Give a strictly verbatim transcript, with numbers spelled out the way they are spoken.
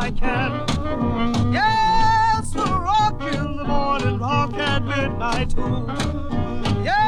I can. Yes, we'll rock in the morning, rock at midnight too. Yes.